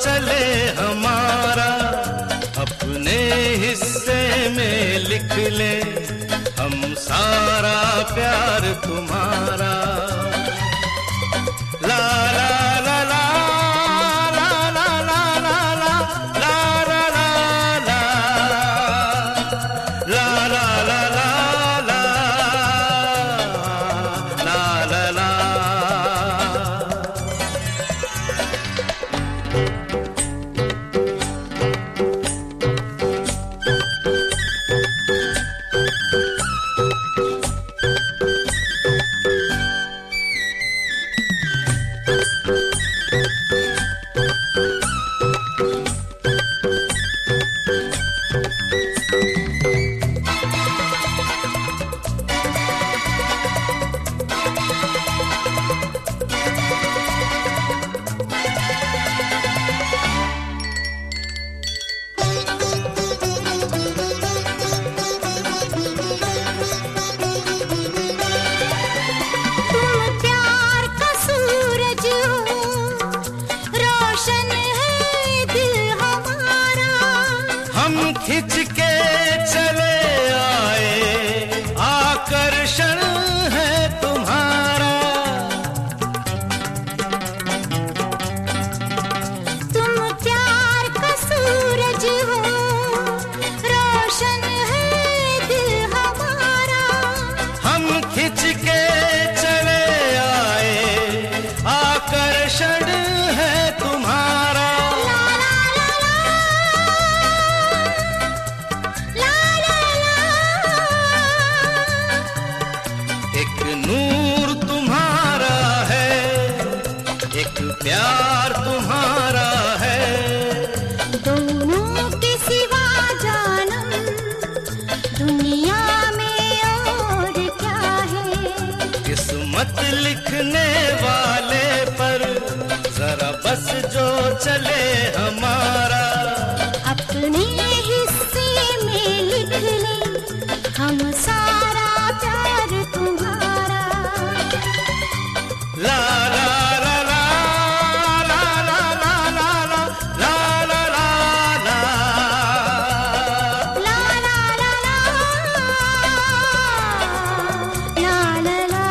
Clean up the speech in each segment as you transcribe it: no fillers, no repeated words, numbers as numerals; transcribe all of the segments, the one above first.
चले हमारा, अपने हिस्से में लिख ले हम सारा प्यार तुम्हारा। ला ला ला ला ला ला ला ला ला ला ला ला ला ला ला ला ला। खिंच के चले आए, आकर्षण है तुम्हारा। तुम प्यार का सूरज हो, रोशन है दिल हमारा। हम खिंच के चले आए, आकर्षण है तुम्हारा। एक नूर तुम्हारा है, एक प्यार तुम्हारा है। दोनों के सिवा जानम दुनिया में और क्या है। किस्मत लिखने वाले पर जरा बस जो चले हमारा, अपने हिस्से में लिख ले हम सारा प्यार तुम्हारा। ला ला ला ला ला ला ला ला ला ला ला ला ला ला ला ला ला ला।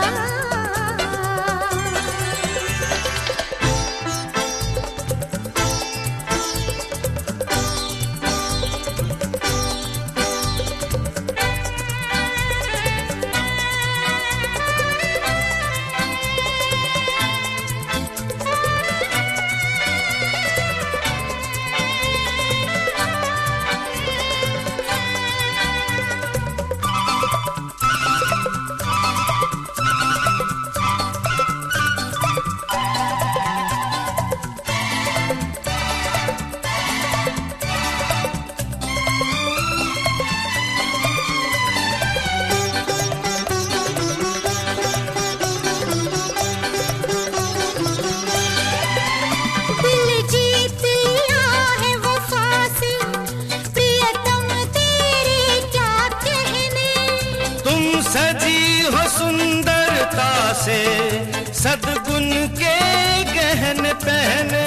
सजी हो सुंदरता से सद्गुण के गहने पहने।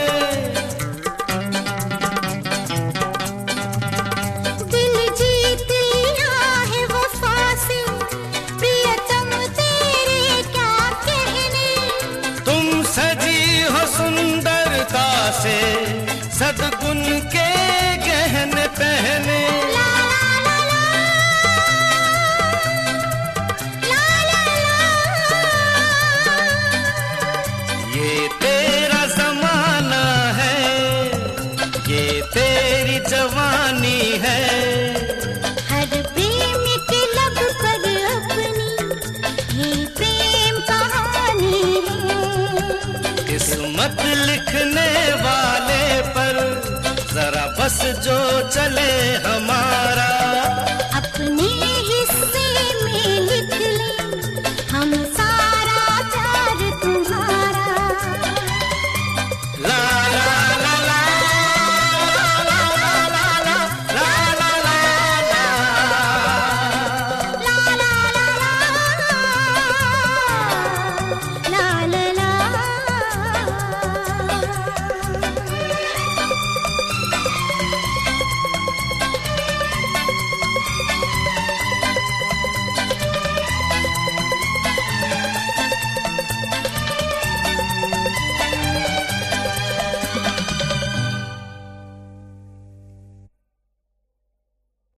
दिल जीत लिया है वफा से, प्रियतम तेरे क्या कहने। तुम सजी हो सुंदरता से सद्गुण के गहने पहने। ये तेरा जमाना है, ये तेरी जवानी है। हर प्रेम के लब पर अपनी ये प्रेम कहानी है। किस्मत लिखने वाले पर जरा बस जो चले